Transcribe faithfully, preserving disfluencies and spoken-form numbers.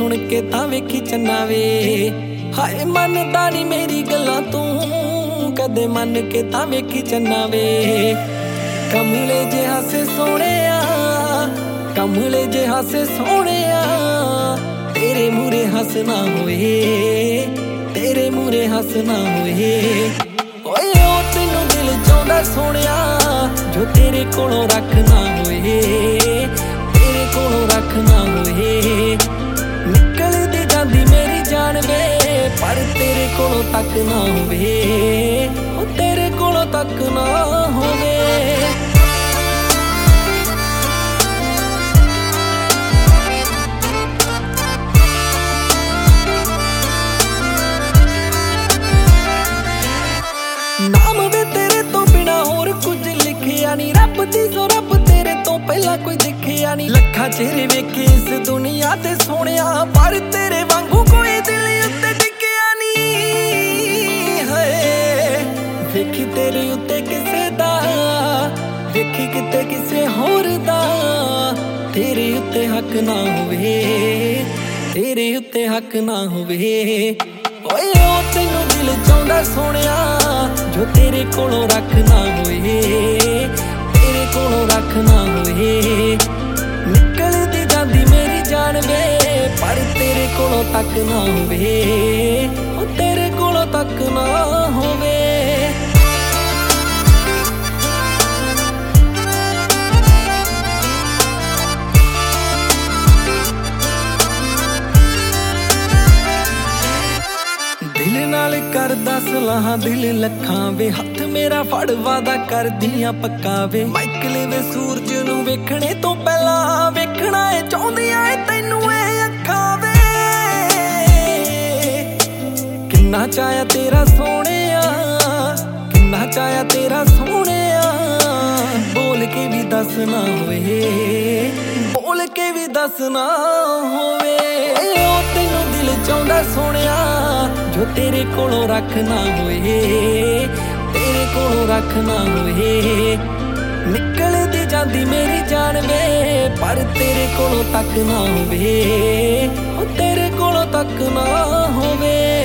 सुन के तां वेखी चन्ना वे हाय मनदा नी मेरी गल्लां तू कदे मन के तां वेखी चन्ना वे कमले जे हासे सोहणिया कमले जे हासे सोहणिया तेरे मूरे हसना होए तेरे मूरे हसना होए ओए ओ तैनू दिल चाहुंदा सोहणिया जो तेरे कोलों रखना होए तेरे कोलों रखना होए निकलदी जांदी मेरी जान वे पर तेरे कोलों तक ना होवे ओ तेरे कोलों तक ना होवे नाम वे तेरे तो बिना होर कुछ लिखिया नी रब दी सो रब तेरे तो पहला कोई दिखिया नी लखा चेहरे वेखे इस दुनिया ते सोहणिया पर तेरे वांगू कोई दिल उत्ते टिकिया नी है वेखी तेरे उत्ते किसे दा वेखी किते किसे होर दा तेरे उत्ते हक ना होवे तेरे उत्ते हक ना होवे ओए ओ तैनू दिल चाहुंदा सोहणिया जो तेरे कोलों रखना होए तेरे कोलों रखना होए निकलदी जांदी मेरी जान वे पर तेरे कोलों तक ना होवे ओ तेरे कोलों तक ना होवे दिल नाल करदा सलाहां दिल लखां वे हथ मेरा फड़ वादा कर दियां पक्का वे माइकल वे सूरज नू वेखणे तो पहला वेखना ए चाहुंदियां ए तैनू ए अखां वे किन्ना चाया तेरा सोहणिया किन्ना चाया तेरा सोहणिया बोल के भी दस ना होए बोल के भी दस ना होवे ओ तैनू दिल चाहुंदा सोहणिया जो तेरे कोलों रखना होए तेरे कोलों रखना होए निकलदी जांदी मेरी जान वे पर तेरे कोलों तक ना होवे ओ तेरे कोलों तक ना होवे।